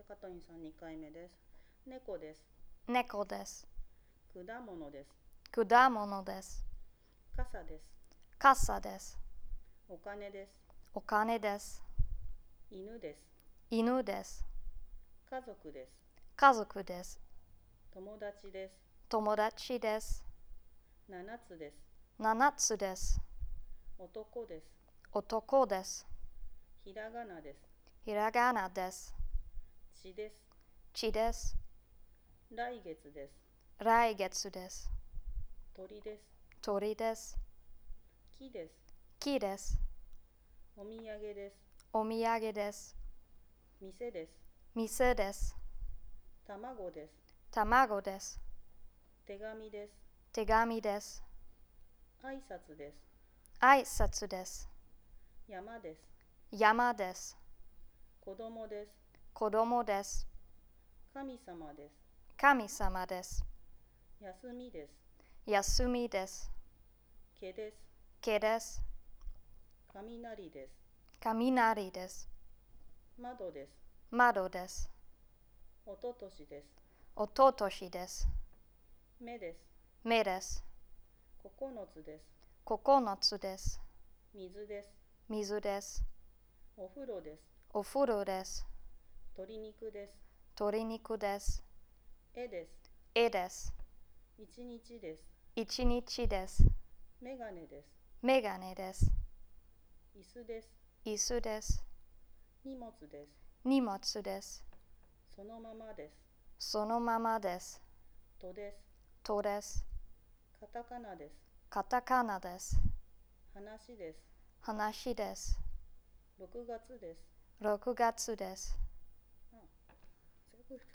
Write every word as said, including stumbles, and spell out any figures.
カトリンさんにかいめです。猫です。 猫です。 果物です。 果物です。 傘です。 傘です。 お金です。 お金です。 犬です。 犬です。 家族です。 家族です。 友達です。 友達です。 七つです。 七つです。 男です。 男です。 ひらがなです。 ひらがなです。 血です。 血です。 来月です。 来月です。 鳥です。 鳥です。 木です。 木です。 お土産です。 お土産です。 店です。 店です。 卵です。 卵です。 手紙です。 手紙です。 挨拶です。 挨拶です。 山です。 山です。 子供です。 子供です。 神様です。 神様です。 休みです。 休みです。 毛です。 毛です。 雷です。 雷です。 窓です。 窓です。 おととしです。 おととしです。 目です。 目です。 九つです。 九つです。 水です。 水です。 お風呂です。 お風呂です。 鶏肉です。 鶏肉です。 絵です。 絵です。 一日です。 一日です。 メガネです。 メガネです。 椅子です。 椅子です。 荷物です。 荷物です。 そのままです。 そのままです。 とです。 とです。 カタカナです。 カタカナです。 話です。 話です。 ろくがつです。 ろくがつです。